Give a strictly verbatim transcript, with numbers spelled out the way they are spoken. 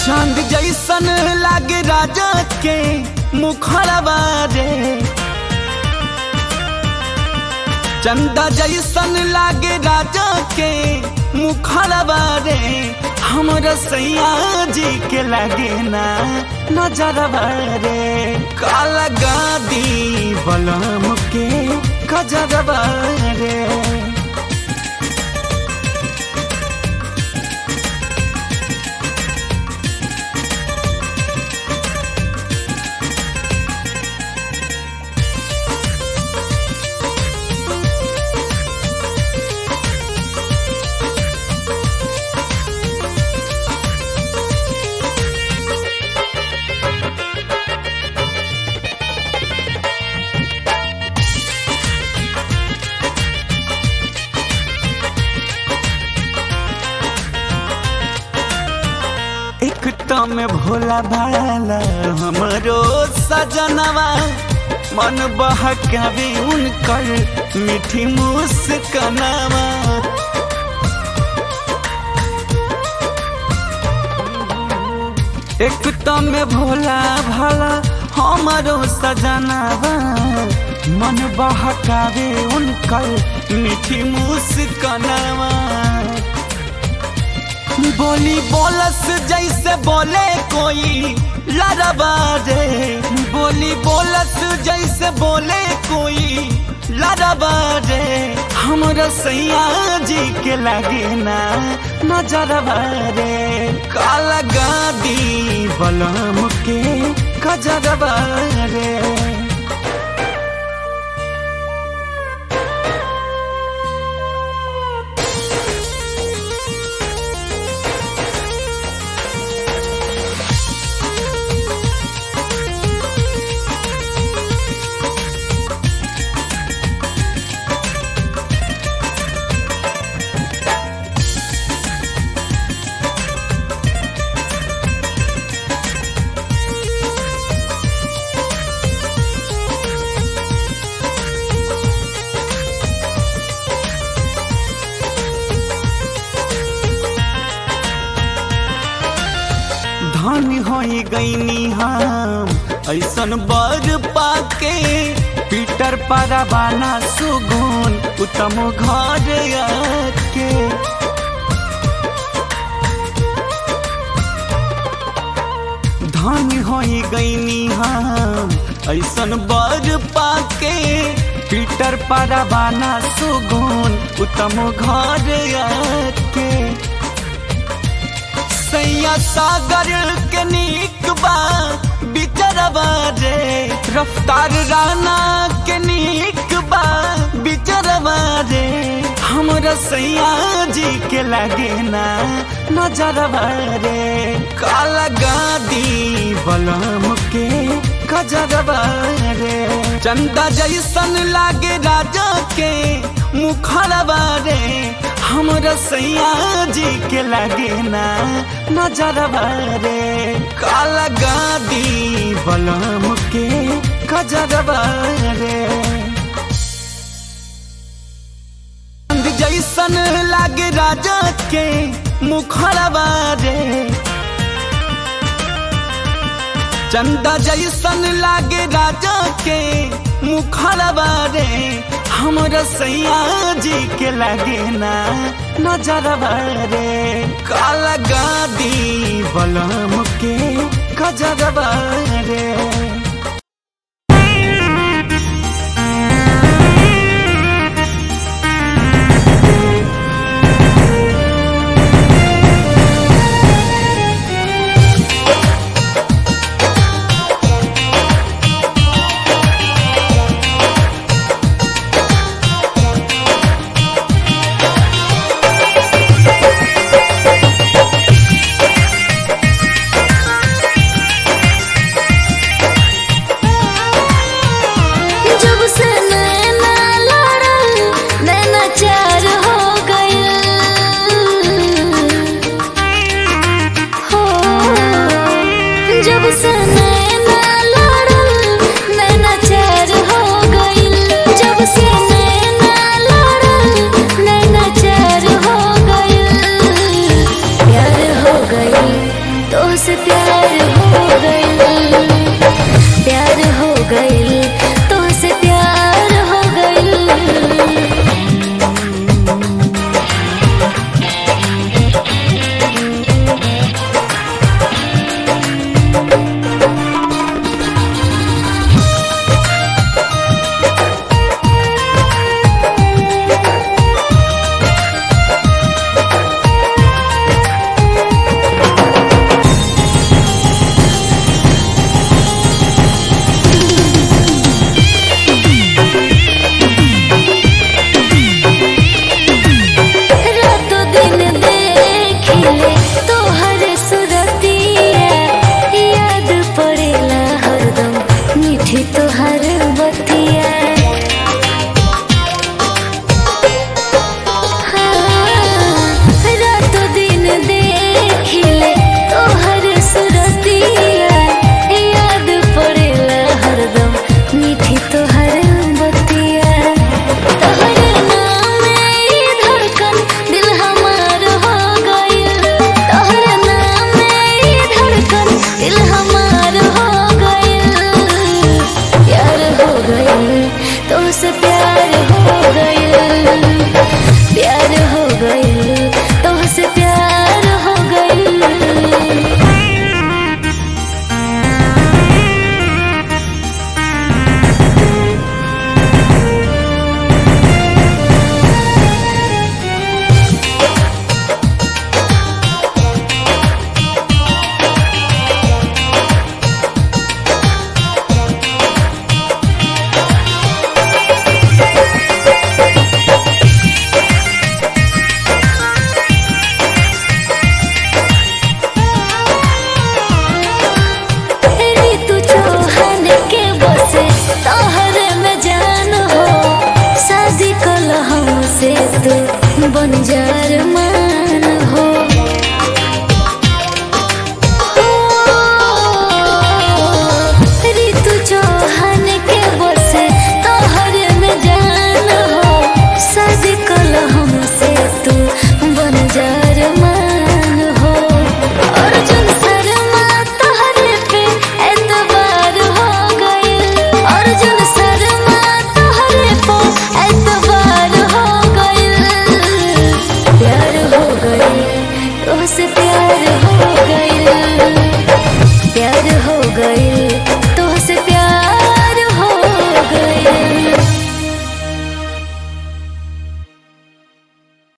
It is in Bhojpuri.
चांद जैसन लागे राजा के मुखड़वा रे, चंदा जैसन लागे राजा के मुखड़वा रे, हमरा सैया जी के लागे ना नजरवा रे। काला गादी बलम के गजरवा रे। एक तो में भोला भाला हमरो सजनवा, मन बहकावे उनकर मीठी मुस्कानवा। एक तो में भोला भाला हमरो सजनवा, मन बहकावे उनकर मीठी मुस्कानवा। बोली बोलस जैसे बोले कोई लड़वा रे, बोली बोलस जैसे बोले कोई लड़वा रे, हमरा सैया जी के लागे ना नजरवा रे। काला गादी बलम के गजरवा रे। धन होई गईनी हम ऐसन बर पाके, पीटर परवाना सुगुन उत्तम घर आके। धन होई गईनी हम ऐसन बर पाके, पीटर परवाना सुगुन उत्तम घर आके। सैया सागर के नीक बा बिचरवा रे, रफ्तार राना के नीक बा बिचरवा रे, हमरा सैया जी के लागे ना नजरवा रे। काला गादी बलम के गजरवा रे, चंदा जैसन लागे राजा के मुखड़वा रे, हमरा सैया जी के लागे ना नजरवा रे। काला गादी बलम के गजरवा रे। चांद जैसन लागे राजा के मुखड़वा रे, चंदा जैसन लागे राजा के मुखड़वा रे, हमरा सैया जी के लागे ना नजरवा रे। काला गादी बलम के गजरवा रे। बंजार मा